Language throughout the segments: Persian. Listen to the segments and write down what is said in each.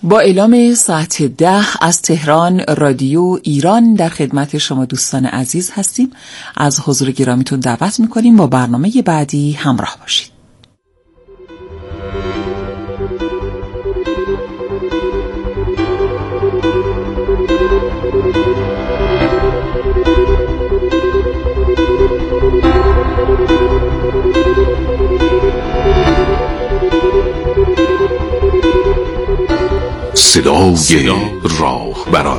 با اعلام ساعت 10 از تهران رادیو ایران در خدمت شما دوستان عزیز هستیم. از حضور گرامیتون دعوت میکنیم با برنامه بعدی همراه باشید. صدای راهبران.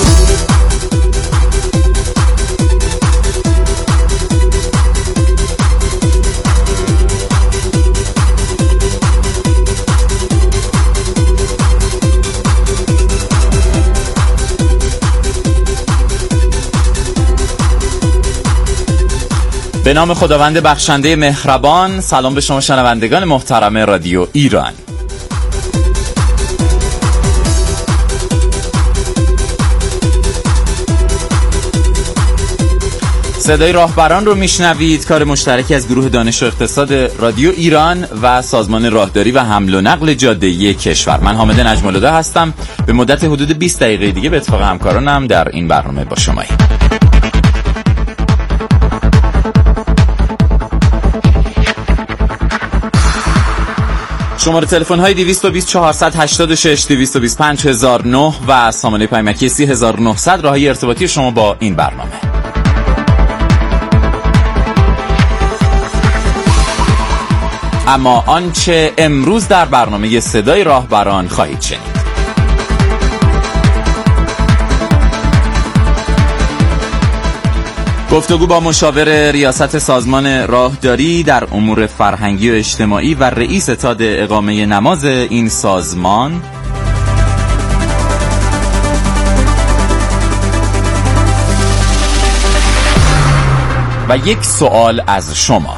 به نام خداوند بخشنده مهربان. سلام به شما شنوندگان محترم رادیو ایران. صدای راهبران رو میشنوید، کار مشترکی از گروه دانش و اقتصاد رادیو ایران و سازمان راهداری و حمل و نقل جاده‌ای کشور. من حامد نجم‌الهدی هستم. به مدت حدود 20 دقیقه دیگه به اتفاق همکارانم در این برنامه با شماییم. شماره تلفن های 220 486 225 5009 و سامانه پیامکی 3900 راهی ارتباطی شما با این برنامه. اما آنچه امروز در برنامه صدای راهبران خواهید شنید: گفتگو با مشاور ریاست سازمان راهداری در امور فرهنگی و اجتماعی و رئیس ستاد اقامه نماز این سازمان، و یک سوال از شما.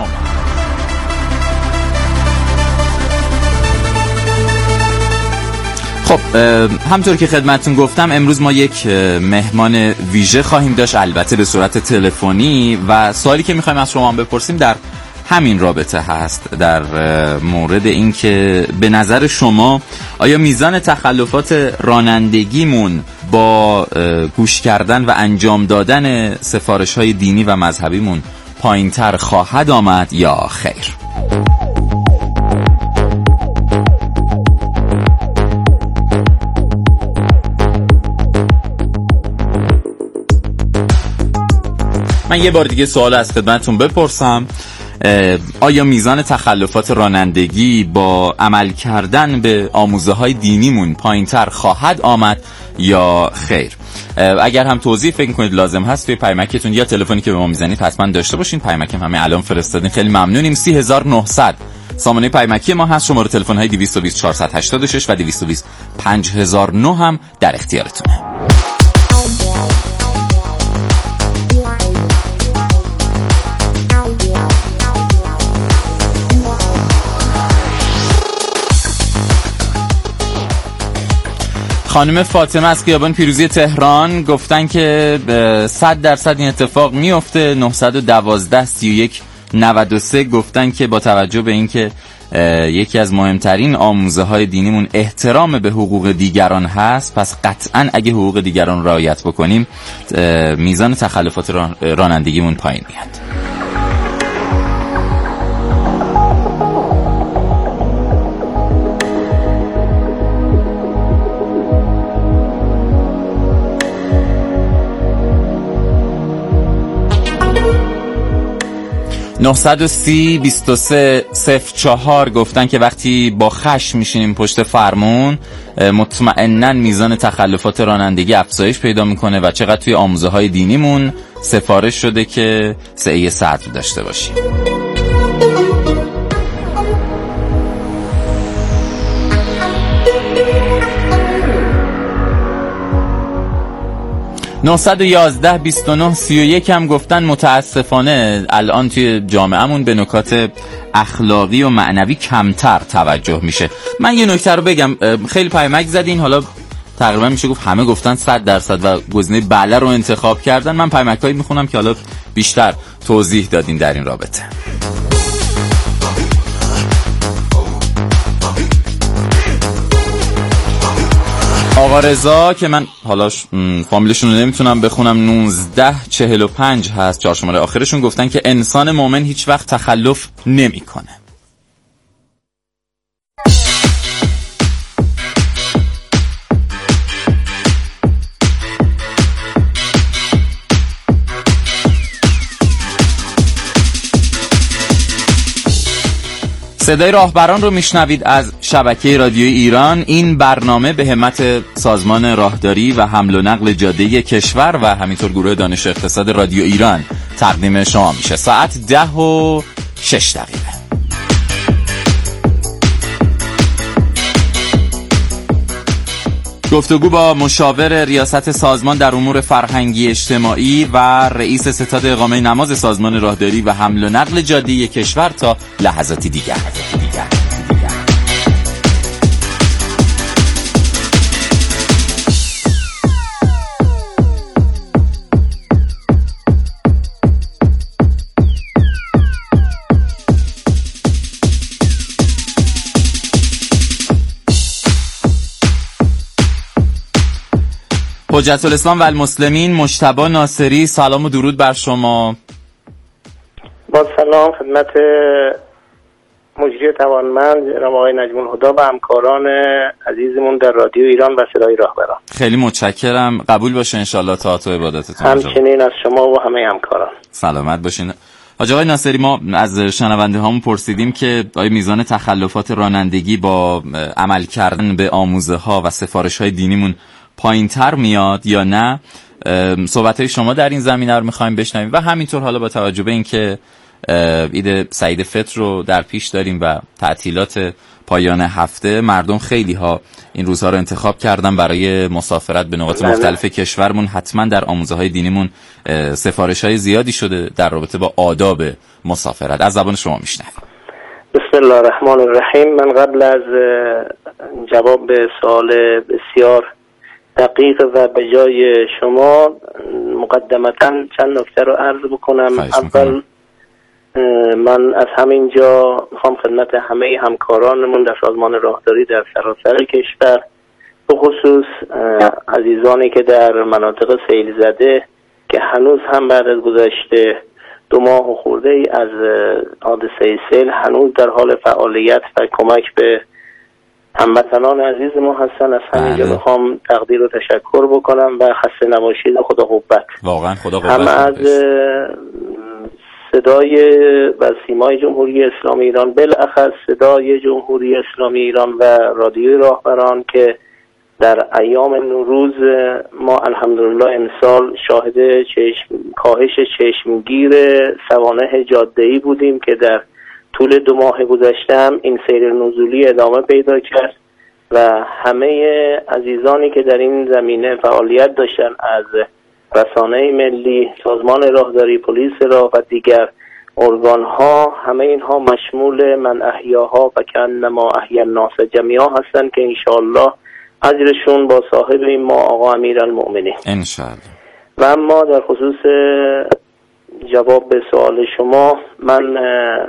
خب همطور که خدمتتون گفتم امروز ما یک مهمان ویژه خواهیم داشت، البته به صورت تلفنی، و سوالی که میخوایم از شما هم بپرسیم در همین رابطه هست، در مورد این که به نظر شما آیا میزان تخلفات رانندگیمون با گوش کردن و انجام دادن سفارش‌های دینی و مذهبیمون پایین‌تر خواهد آمد یا خیر؟ من یه بار دیگه سوال از خدمتتون بپرسم: آیا میزان تخلفات رانندگی با عمل کردن به آموزه‌های دینیمون پایین‌تر خواهد آمد یا خیر؟ اگر هم توضیح فکر کنید لازم هست توی پیامکتون یا تلفنی که به ما میزنید حتما داشته باشین. پیامکم همه الان فرستادین، خیلی ممنونیم. 3900 سامانه پیامکی ما هست. شماره تلفن های 220 486 و 220 5009 هم در اختیارتونه. خانم فاطمه از خیابان پیروزی تهران گفتن که 100% این اتفاق میفته. 912 31 93 گفتن که با توجه به اینکه یکی از مهمترین آموزه های دینیمون احترام به حقوق دیگران هست، پس قطعاً اگه حقوق دیگران رعایت بکنیم میزان تخلفات رانندگیمون پایین میاد. (930 23 04) گفتن که وقتی با خشم میشینیم پشت فرمون مطمئناً میزان تخلفات رانندگی افزایش پیدا میکنه و چقدر توی آموزه های دینیمون سفارش شده که سعی صدر داشته باشیم. 911 29 31 هم گفتن متاسفانه الان توی جامعهمون به نکات اخلاقی و معنوی کمتر توجه میشه. من یه نکته رو بگم، خیلی پیامک زدین، حالا تقریبا میشه گفت همه گفتن 100% و گزینه بله رو انتخاب کردن. من پیامکایی میخونم که حالا بیشتر توضیح دادین در این رابطه. آقا رضا که من حالا فامیلشون رو نمیتونم بخونم 1945 هست 4 شماره آخرشون، گفتن که انسان مومن هیچ وقت تخلف نمیکنه. صدای راهبران رو میشنوید از شبکه رادیوی ایران. این برنامه به همت سازمان راهداری و حمل و نقل جاده کشور و همینطور گروه دانش اقتصاد رادیو ایران تقدیم شما میشه. ساعت 10:06. گفتگو با مشاور ریاست سازمان در امور فرهنگی اجتماعی و رئیس ستاد اقامه نماز سازمان راهداری و حمل و نقل جاده کشور تا لحظاتی دیگر. حجت الاسلام و المسلمین مجتبی ناصری، سلام و درود بر شما. با سلام خدمت مجری توانمند جناب آقای نجم الهدی و همکاران عزیزمون در رادیو ایران و صدای راهبران. خیلی متشکرم، قبول باشه انشالله طاعت و عبادتتون. همچنین از شما و همه همکاران. سلامت باشین. حاج آقای ناصری، ما از شنونده هامون پرسیدیم که آیا میزان تخلفات رانندگی با عمل کردن به آموزه ها و سفارش های دینیمون پایین تر میاد یا نه. صحبت های شما در این زمینه رو میخوایم بشنویم و همینطور حالا با توجه به اینکه عید سعید فطر رو در پیش داریم و تعطیلات پایان هفته، مردم خیلی ها این روزها رو انتخاب کردن برای مسافرت به نقاط مختلف کشورمون. حتما در آموزه های دینیمون سفارش های زیادی شده در رابطه با آداب مسافرت. از زبان شما میشنویم. بسم الله الرحمن الرحیم. من قبل از جواب به سوال بسیار دقیق و به جای شما مقدمتاً چند نکته رو عرض بکنم. اول من از همینجا میخوام خدمت همه همکارانمون در سازمان راهداری در سراسر کشور، به خصوص عزیزانی که در مناطق سیل زده که هنوز هم بعد از گذشته 2 ماه و خورده ای از حادثه سیل هنوز در حال فعالیت و کمک به هموطنان عزیز ما هستن، از همینجا میخوام تقدیر و تشکر بکنم و خسته نباشید و خدا قوت. واقعا خدا قوت. هم از صدای و سیمای جمهوری اسلامی ایران، بالاخص صدای جمهوری اسلامی ایران و رادیوی راهبران که در ایام نوروز ما الحمدلله امسال شاهد کاهش چشمگیر سوانح جاده‌ای بودیم که در طول 2 ماه گذشته این سیر نزولی ادامه پیدا کرد و همه عزیزانی که در این زمینه فعالیت داشتن، از رسانه ملی، سازمان راهداری، پلیس راه و دیگر ارگان‌ها، همه اینها مشمول من احیاها و کانما احیا الناس جمیعا هستند که انشاءالله اجرشون با صاحب این ما آقا امیرالمؤمنین انشاءالله. و اما در خصوص جواب به سوال شما، من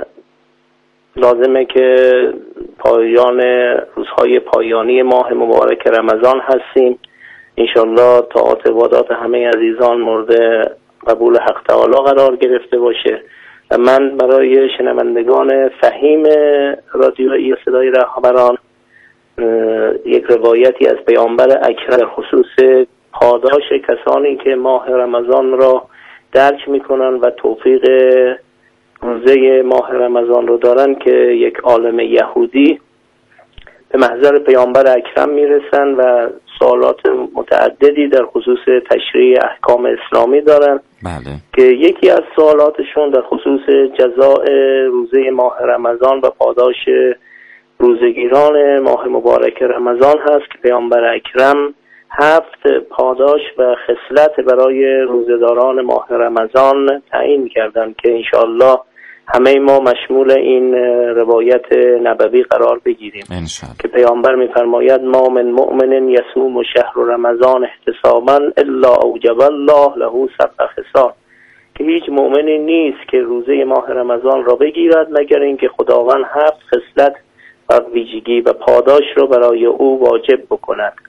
لازمه که پایان روزهای پایانی ماه مبارک رمضان هستیم. انشالله طاعات و عبادات همه عزیزان مورد قبول حق تعالی قرار گرفته باشه و من برای شنوندگان فهیم رادیویی صدای راهبران یک روایتی از پیامبر اکرم خصوص پاداش کسانی که ماه رمضان را درک میکنن و توفیق روزه ماه رمضان رو دارن که یک عالم یهودی به محضر پیامبر اکرم میرسن و سوالات متعددی در خصوص تشریع احکام اسلامی دارن. بله. که یکی از سوالاتشون در خصوص جزاء روزه ماه رمضان و پاداش روزگیران ماه مبارک رمضان هست که پیامبر اکرم 7 پاداش و خصلت برای روزداران ماه رمضان تعیین کردند که انشاءالله همه ما مشمول این روایت نبوی قرار بگیریم که پیامبر می‌فرماید ما من مؤمن یصوم شهر رمضان احتسابا الا اوجب الله له 7 خصال، که هیچ مؤمنی نیست که روزه ماه رمضان را بگیرد مگر اینکه خداوند 7 خصلت و ویژگی و پاداش را برای او واجب بکند.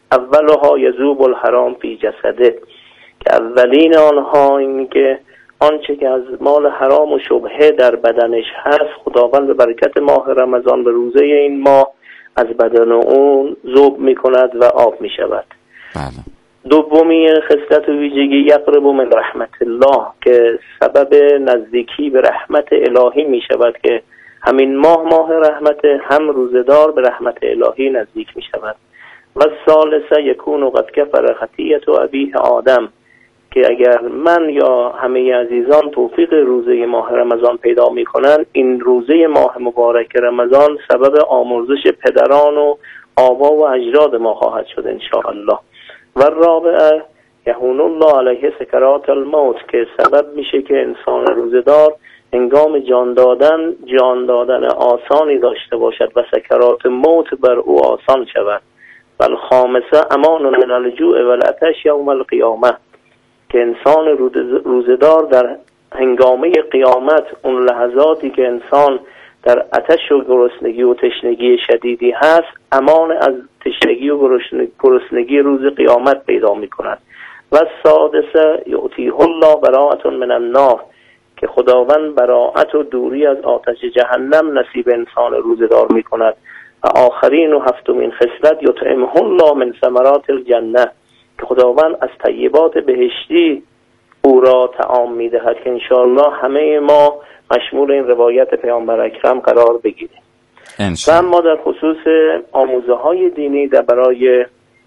اولها یذوب الحرام فی جسده، که اولین آنها این که آنچه که از مال حرام و شبهه در بدنش هست خداوند به برکت ماه رمضان به روزه این ماه از بدن اون ذوب می کند و آب می شود. بله. دومی خصلت و ویژگی یقرب من رحمت الله، که سبب نزدیکی به رحمت الهی می شود، که همین ماه رحمت، هم روزدار به رحمت الهی نزدیک می شود. و ثالثه یکون قد کفر خطیئة ابیه آدم، که اگر من یا همه عزیزان توفیق روزه ماه رمضان پیدا می کنند، این روزه ماه مبارک رمضان سبب آمرزش پدران و آبا و اجداد ما خواهد شد ان شاء الله. و رابعه یهون الله علیه سکرات الموت، که سبب میشه که انسان روزدار هنگام جان دادن آسانی داشته باشد و سکرات موت بر او آسان شود. و الخامسه امان من الجوع و العطش یوم القیامه، که انسان روزدار در هنگامه قیامت، اون لحظاتی که انسان در آتش و گرسنگی و تشنگی شدیدی هست، امان از تشنگی و گرسنگی روز قیامت پیدا می کند. و سادسه یعطیه الله براءة من النار، که خداوند براءت و دوری از آتش جهنم نصیب انسان روزدار می کند. و آخرین و هفتمین خصلت یطعمه الله من ثمرات الجنه، که خداوند از طیبات بهشتی او را طعام می دهد، که انشاءالله همه ما مشمول این روایت پیامبر اکرم قرار بگیریم. و اما در خصوص آموزه های دینی در برای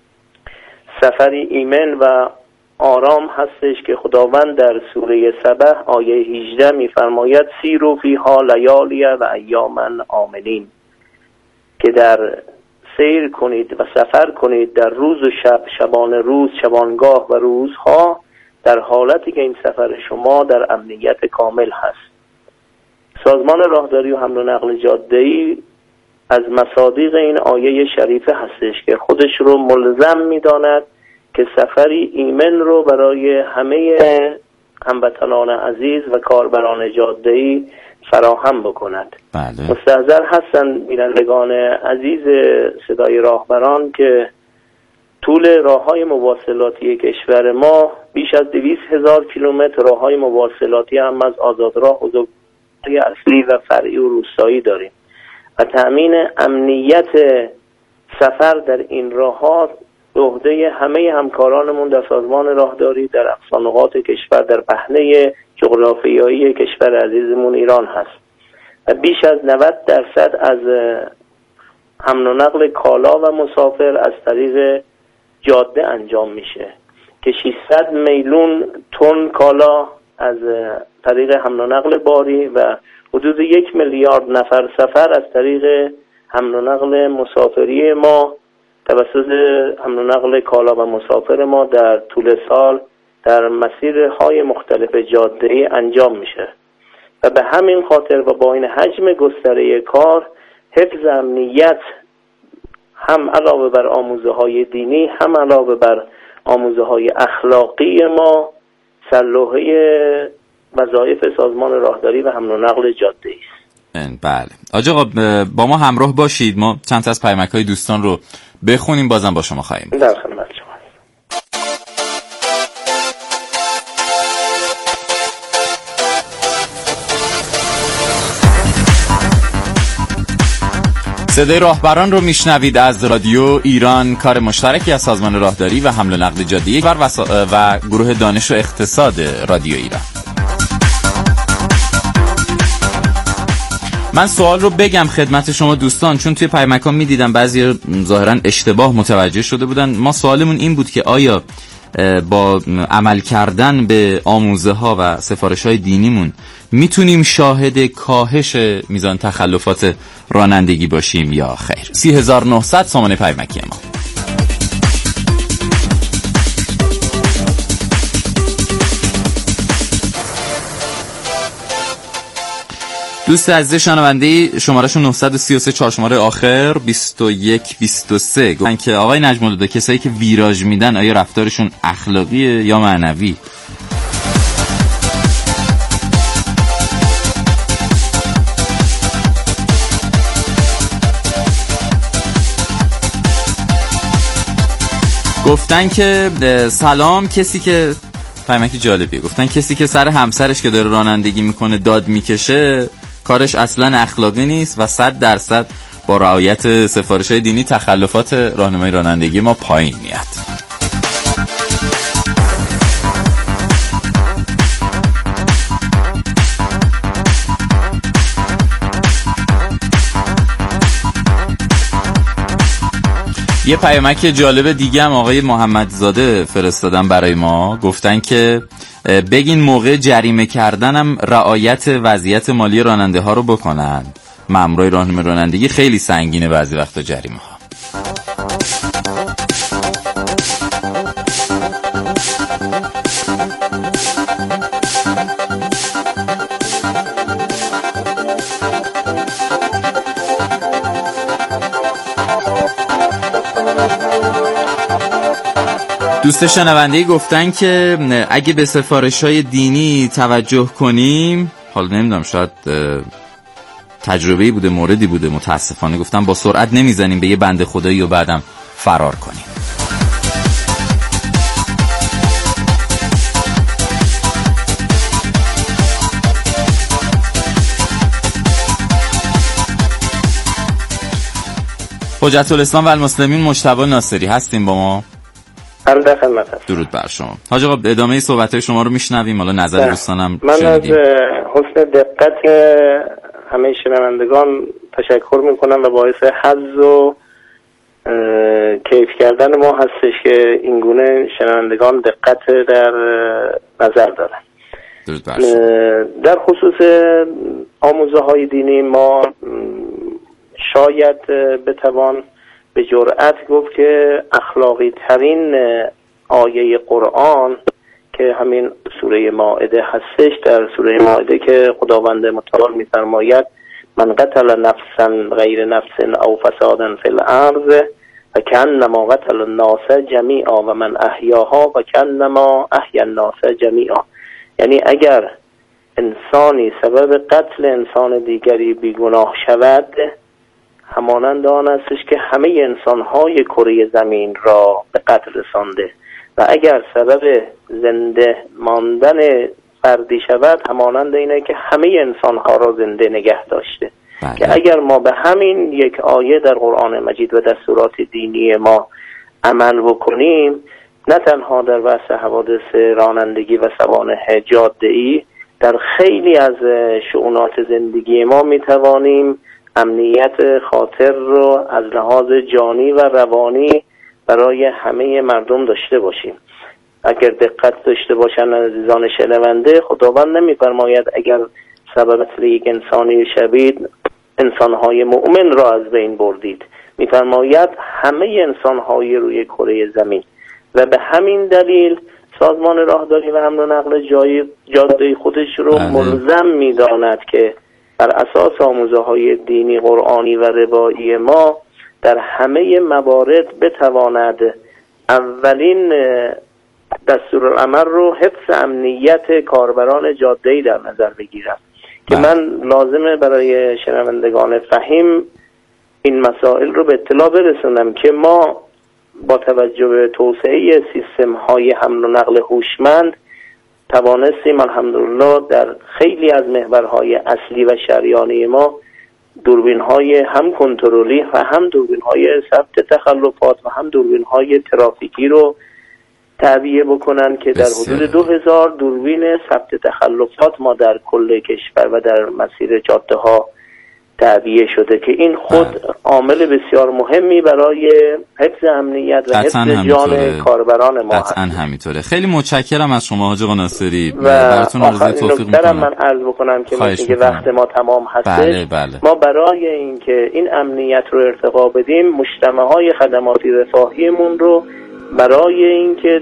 سفری ایمن و آرام هستش که خداوند در سوره سبح آیه 18 می فرماید سیروا فیها لیالی و ایاما آمنین، که در سیر کنید و سفر کنید در روز و شب، شبان روز، شبانگاه و روزها، در حالتی که این سفر شما در امنیت کامل هست. سازمان راهداری و حمل و نقل جاده‌ای از مصادیق این آیه شریفه هستش که خودش رو ملزم می‌داند که سفری ایمن رو برای همه هموطنان عزیز و کاربران جاده‌ای فراهم بکند. بله. مستحضر هستند بینندگان عزیز صدای راهبران که طول راه‌های مواصلاتی کشور ما بیش از 200,000 کیلومتر راه‌های مواصلاتی هم از آزادراه و اصلی و فرعی و روستایی داریم و تأمین امنیت سفر در این راه‌ها به عهده همه همکارانمون در سازمان راهداری در اقصا نقاط کشور در پهنه جغرافیایی کشور عزیزمون ایران هست و بیش از 90% از حمل و نقل کالا و مسافر از طریق جاده انجام میشه که 600 میلیون تن کالا از طریق حمل و نقل باری و حدود 1 میلیارد نفر سفر از طریق حمل و نقل مسافری ما توسط حمل و نقل کالا و مسافر ما در طول سال در مسیرهای مختلف جاده‌ای انجام میشه و به همین خاطر و با این حجم گستره کار حفظ امنیت هم علاوه بر آموزه‌های دینی هم علاوه بر آموزه‌های اخلاقی ما سلوحه وظایف سازمان راهداری و حمل و نقل جاده‌ای است. بله آقا با ما همراه باشید، ما چند تا از پیامک‌های دوستان رو بخونیم، بازم با شما خواهیم. در خدمت شما. صدای راهبران رو میشنوید از رادیو ایران، کار مشترکی از سازمان راهداری و حمل و نقل جاده‌ای و گروه دانش و اقتصاد رادیو ایران. من سوال رو بگم خدمت شما دوستان، چون توی پیامک‌ها میدیدم بعضی ظاهرا اشتباه متوجه شده بودن. ما سوالمون این بود که آیا با عمل کردن به آموزه‌ها و سفارش‌های دینیمون میتونیم شاهد کاهش میزان تخلفات رانندگی باشیم یا خیر؟ 3900 سامانه پیامکی ما. دوست عزیز شنونده شمارهشون 933 4 شماره آخر 2123 گفتن که آقای نجم‌الهدی کسایی که ویراژ میدن آیا رفتارشون اخلاقیه یا معنوی؟ گفتن که سلام، کسی که پیامک جالبیه، گفتن کسی که سر همسرش که داره رانندگی میکنه داد میکشه کارش اصلا اخلاقی نیست و 100% با رعایت سفارش‌های دینی تخلفات راهنمای رانندگی ما پایین میاد. یه پیامک جالب دیگه هم آقای محمدزاده فرستادن برای ما، گفتن که بگین موقع جریمه کردنم رعایت وضعیت مالی راننده ها رو بکنن. مامورای راهنمای رانندگی خیلی سنگینه بعضی وقتا جریمه ها. دوست شنونده‌ای گفتن که اگه به سفارش‌های دینی توجه کنیم، حالا نمیدونم شاید تجربه‌ای بوده، موردی بوده، متاسفانه گفتن با سرعت نمیزنیم به یه بنده خدایی و بعدم فرار کنیم. حجت الاسلام و المسلمین مجتبی ناصری هستیم با ما. در خدمت هستم. درود بر شما. حاج آقا ادامه صحبت‌های شما رو میشنویم، حالا نظر دوستانم من شنیدیم. از حسن دقت همه شنوندگان تشکر میکنم و باعث حظ و کیف کردن ما هستش که این گونه شنوندگان دقت در نظر دارن. درود بر شما. در خصوص آموزه های دینی ما شاید بتوان به جرأت گفت که اخلاقی ترین آیه قرآن که همین سوره مائده هستش، در سوره مائده که خداوند متعال می‌فرماید من قتل نفسا غیر نفس او فسادا فی الارض و کانما قتل الناس جمیعا و من احیاها و کانما احیا الناس جمیعا. یعنی اگر انسانی سبب قتل انسان دیگری بیگناه شود، همانند آن استش که همه انسان‌های کره زمین را به قتل رسانده، و اگر سبب زنده ماندن فردی شود، همانند اینه که همه انسان‌ها را زنده نگه داشته. بله. که اگر ما به همین یک آیه در قرآن مجید و دستورات دینی ما عمل بکنیم، نه تنها در بحث حوادث رانندگی و سوانح جاده‌ای، در خیلی از شؤونات زندگی ما می‌توانیم امنیت خاطر رو از لحاظ جانی و روانی برای همه مردم داشته باشیم. اگر دقت داشته باشن عزیزان شنونده، خداوند نمی‌فرماید اگر سبب قتل یک انسانی شوید انسان‌های مؤمن را از بین بردید، می‌فرماید همه انسان‌های روی کره زمین. و به همین دلیل سازمان راهداری و حمل و نقل جاده خودش رو ملزم می‌داند که بر اساس آموزه‌های دینی، قرآنی و روایی ما در همه موارد بتواند اولین دستورالعمل رو حفظ امنیت کاربران جاده‌ای در نظر بگیرد. که من لازمه برای شنوندگان فهیم این مسائل رو به اطلاع برسونم که ما با توجه به توسعه سیستم‌های حمل و نقل هوشمند توانستیم الحمدلله در خیلی از محورهای اصلی و شریانی ما دوربین‌های هم کنترلی و هم دوربین‌های ثبت تخلفات و هم دوربین‌های ترافیکی رو تعبیه بکنن که در حدود 2000 دوربین ثبت تخلفات ما در کل کشور و در مسیر جاده‌ها تعبیه شده که این خود عامل بسیار مهمی برای حفظ امنیت و حفظ جان کاربران ما هست. قطعاً همینطوره. خیلی متشکرم از شما حاج آقا ناصری. و براتون آرزوی توفیق می‌کنم. من عرض بکنم که مثل وقت ما تمام هستش. بله. ما برای اینکه این امنیت رو ارتقا بدیم، مجتمع‌های خدماتی رفاهیمون رو برای اینکه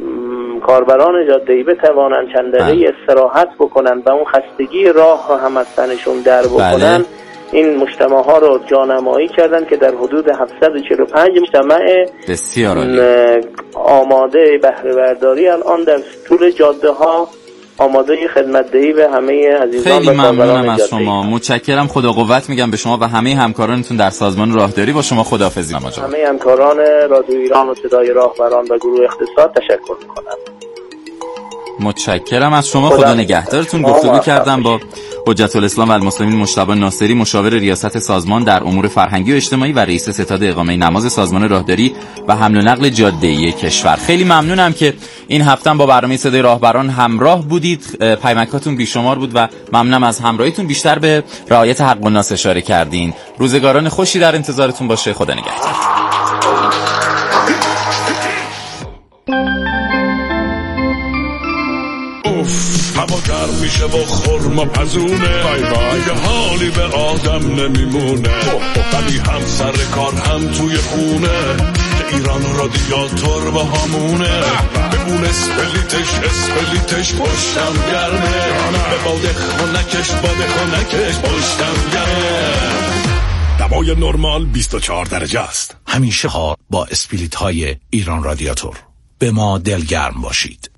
کاربران جاده‌ای بتوانند چند دقیقه استراحت بکنن و اون خستگی راه رو هم از تنشون در بکنن، این مجتمع ها رو جانمایی کردن که در حدود 745 مجتمع بسیار آماده بهره برداری الان در طول جاده ها آماده خدمت‌دهی به همه عزیزان. خیلی ممنونم از شما. متشکرم. خدا قوت میگم به شما و همه همکارانتون در سازمان راهداری. با شما خداحافظی. همه همکاران رادیو ایران و صدای راهبران و گروه اقتصاد تشکر میکنم. متشکرم از شما. خدا نگهدارتون. گفتگو کردم با حجت الاسلام و المسلمین مجتبی ناصری، مشاور ریاست سازمان در امور فرهنگی و اجتماعی و رئیس ستاد اقامه نماز سازمان راهداری و حمل و نقل جاده‌ای کشور. خیلی ممنونم که این هفته با برنامه صدای راهبران همراه بودید. پیامکاتون بیشمار بود و ممنونم از همراهیتون. بیشتر به رعایت حق الناس اشاره کردین. روزگاران خوشی در انتظارتون باشه. خدا نگهدار. هوا گرم میشه و خورما پزونه، دیگه حالی به آدم نمیمونه، ولی هم سر کار هم توی خونه، ایران رادیاتور با همونه، بمون اسپلیتش پشتم گرمه، به باده خونکش پشتم گرمه. دوای نرمال 24 درجه است. همیشه با اسپلیت های ایران رادیاتور. به ما دلگرم باشید.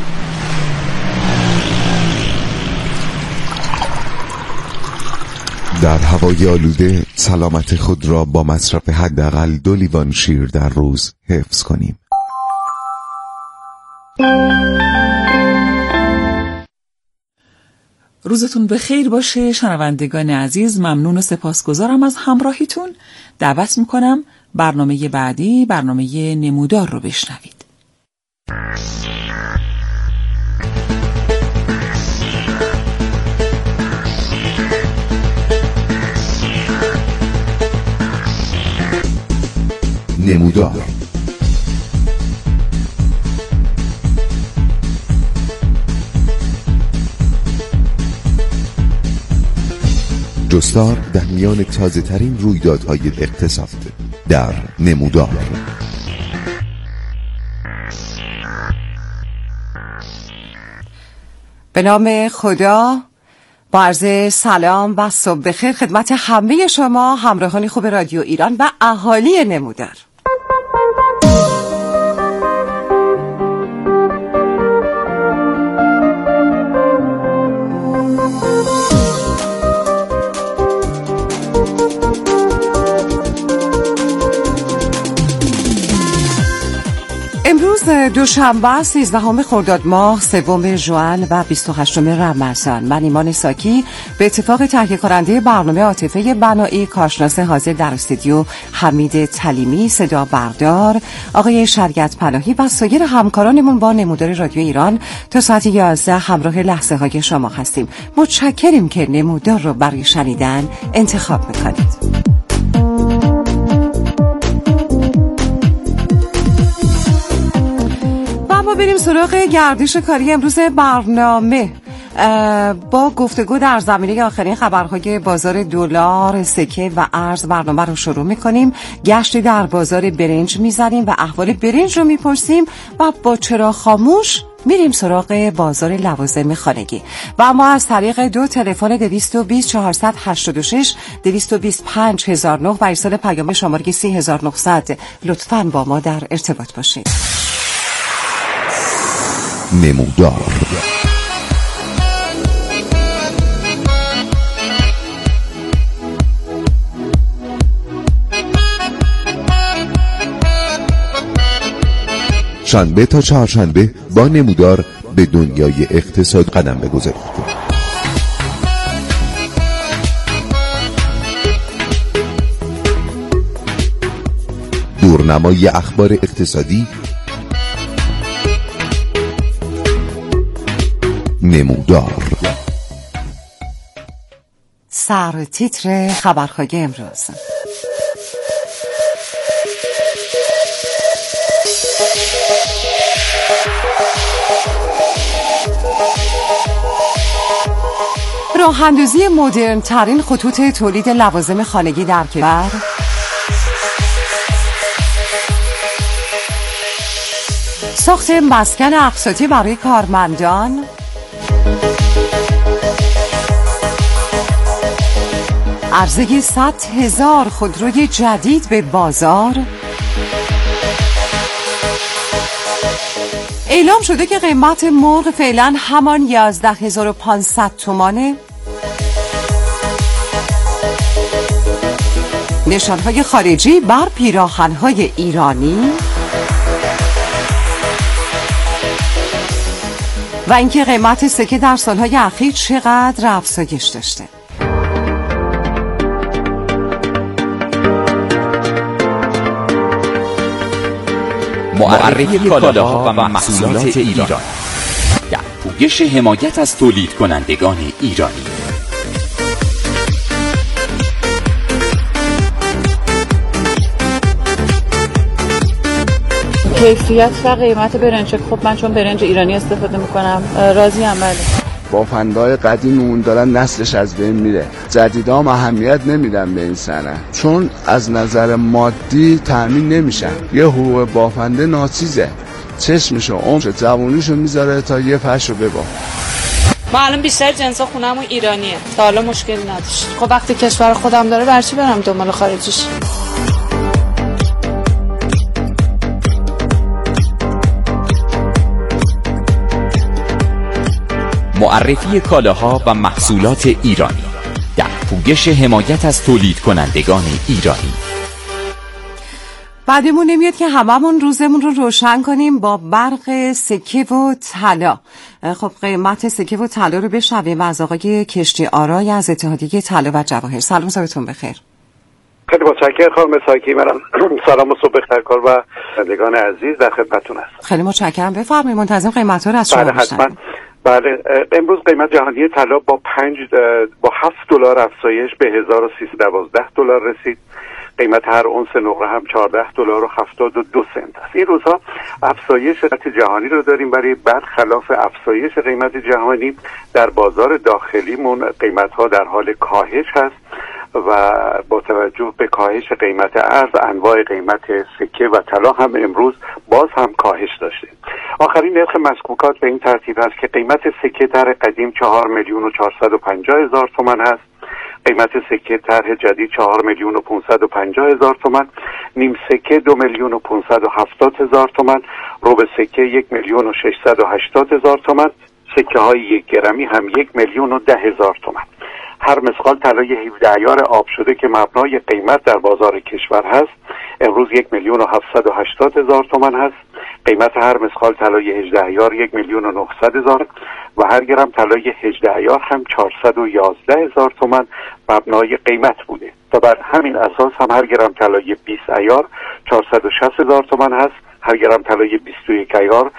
در هوای آلوده سلامت خود را با مصرف حداقل 2 لیوان شیر در روز حفظ کنیم. روزتون بخیر باشه شنوندگان عزیز. ممنون و سپاسگزارم از همراهیتون. دعوت میکنم برنامه بعدی، برنامه نمودار رو بشنوید. نمودار. جستار در میان تازه ترین رویدادهای اقتصاد در نمودار. به نام خدا، با عرض سلام و صبح بخیر خدمت همه شما همراهان خوب رادیو ایران و اهالی نمودار. امروز دوشنبه 13 خرداد ماه، 3 ژوئن و 28 رمضان. من ایمان ساکی به اتفاق تهیه کننده برنامه عاطفه بنایی، کارشناس حاضر در استودیو حمید تلیمی، صدا بردار آقای شریعت پناهی و سایر همکارانمون با نمودار رادیو ایران تا ساعت 11 همراه لحظه های شما هستیم. متشکریم که نمودار رو برای شنیدن انتخاب میکنید. ما بریم سراغ گردش کاری امروز برنامه. با گفتگو در زمینه آخرین خبرهای بازار دلار، سکه و ارز برنامه رو شروع میکنیم. گشتی در بازار برنج میزنیم و احوال برنج رو میپرسیم و با چرا خاموش میریم سراغ بازار لوازم خانگی. و اما از طریق 2 تلفن 220 486 225 1009 و ارسال پیام شماره 3900 لطفاً با ما در ارتباط باشید. نمودار. شنبه تا چهارشنبه با نمودار به دنیای اقتصاد قدم بگذارید. دورنمای اخبار اقتصادی، نمودار. سر تیتر خبرهای امروز. راه اندازی مدرن ترین خطوط تولید لوازم خانگی در کشور. ساخت مسکن اقساطی برای کارمندان. عرضه 100,000 خودروی جدید به بازار. اعلام شده که قیمت مرغ فعلا همان 11500 تومانه. نشانهای خارجی بر پیراهن‌های ایرانی و اینکه قیمت سکه در سالهای اخیر چقدر افزایش داشته. معرفی کالاها و محصولات ایران در پویش حمایت از تولید کنندگان ایرانی. کیفیت و قیمت برنج، خب من چون برنج ایرانی استفاده میکنم راضی ام. بله، بافندهای قدیممون دارن نسلش از بین میره، جدیدا هم اهمیت نمیدن به این صنعت چون از نظر مادی تامین نمیشن. یه حقوق بافنده ناچیزه، چشمشو عمرشو جوونیشو میذاره تا یه فرشو ببا. ما الان بیشتر جنسا خونمون ایرانیه، تا حالا مشکلی نداشت. خب وقتی کشور خودم داره برچی برم دنبال خارجیش. معرفی کالاها و محصولات ایرانی در پویش حمایت از تولید کنندگان ایرانی. بعدمون نمیاد که هممون روزمون رو روشن کنیم با برق سکه و طلا. خب قیمت سکه و طلا رو بشنویم از آقای کشتی آرای از اتحادیه طلا و جواهر. سلام، صبحتون بخیر. خیلی متشکرم خانم ساکی. منم سلام و صبح بخیر کار و شنوندگان عزیز در خدمتتون هستم. خیلی متشکرم. بفرمایید، منتظم قیمت‌ها رو از شما بشنویم. بله، امروز قیمت جهانی طلا با 7 دلار افزایش به 1312 دلار رسید. قیمت هر اونس نقره هم 14 دلار و 72 سنت است. این روزها افزایش قیمت جهانی رو داریم، برای برخلاف افزایش قیمت جهانی در بازار داخلیمون قیمت ها در حال کاهش هست و با توجه به کاهش قیمت ارز انواع قیمت سکه و طلا هم امروز باز هم کاهش داشته. آخرین نرخ مسکوکات به این ترتیب است که قیمت سکه طرح قدیم 4,450,000 تومان هست. قیمت سکه طرح جدید 4,550,000 تومان. نیم سکه 2,570,000 تومان. ربع سکه 1,680,000 تومان. سکه های 1 گرمی هم 1,010,000 تومان. هر مسقال طلای 17 عیار آب شده که مبنای قیمت در بازار کشور هست امروز 1,780,000 تومان هست. قیمت هر مسقال طلای 18 عیار 1,900,000 و هر گرم طلای 18 عیار هم 411,000 تومان مبنای قیمت بوده و بر همین اساس هم هر گرم طلای 20 عیار 460,000 تومان هست. هر گرم طلای 21 عیار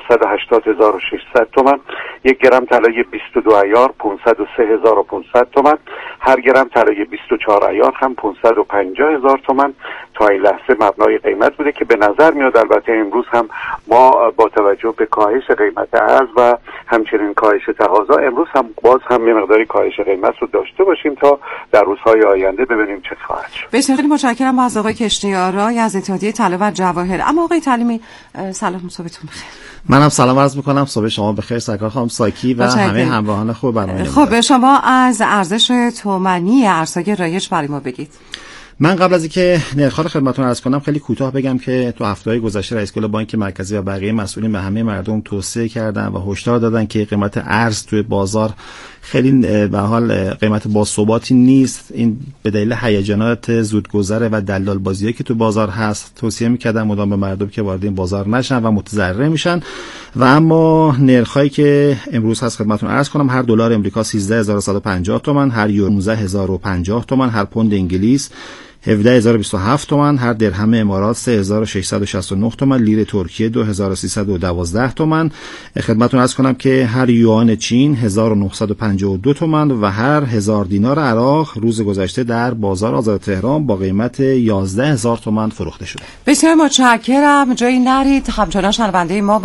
480,600 تومان. 1 گرم طلای 22 عیار 503,500 تومان. هر گرم طلای 24 عیار هم 550,000 تومان تا این لحظه مبنای قیمت بوده که به نظر میاد البته امروز هم ما با توجه به کاهش قیمت ارز و همچنین کاهش تقاضا امروز هم باز هم یه مقداری کاهش قیمت رو داشته باشیم تا در روزهای آینده ببینیم چه خواهد شد. بسیار خیلی متشکرم از آقای کشتی آرای از اتحادیه طلا و جواهر. اما آقای تعلیمی، سلام، صبحتون بخیر. منم سلام عرض میکنم، صبح شما بخیر سرکار خانم ساکی و همه همراهان خوب برنامه. خب شما از ارزش تومانی ارزهای رایج برای ما بگید. من قبل از اینکه نرخ‌ها رو خدمتتون عرض کنم خیلی کوتاه بگم که تو هفته‌های گذشته رئیس کل بانک مرکزی و بقیه مسئولین به همه مردم توصیه کردن و هشدار دادن که قیمت ارز توی بازار خیلی به حال قیمت باثباتی نیست. این به دلیل هیجانات زودگذر و دلال بازیایی که تو بازار هست توصیه می‌کردن مدام به مردم که وارد این بازار نشن و متضرر میشن. و اما نرخ‌هایی که امروز هست خدمتتون عرض کنم: هر دلار آمریکا 13150 تومان، هر یورو 19050 تومان، هر پوند انگلیس 17027 تومان، هر درهم امارات 3669 تومان، لیر ترکیه 2312 تومان. خدمتتون عرض کنم که هر یوان چین 1952 تومان و هر 1000 دینار عراق روز گذشته در بازار آزاد تهران با قیمت 11000 تومان فروخته شده. بسیار متشکرم، جایی نرید، همچنان شنونده ما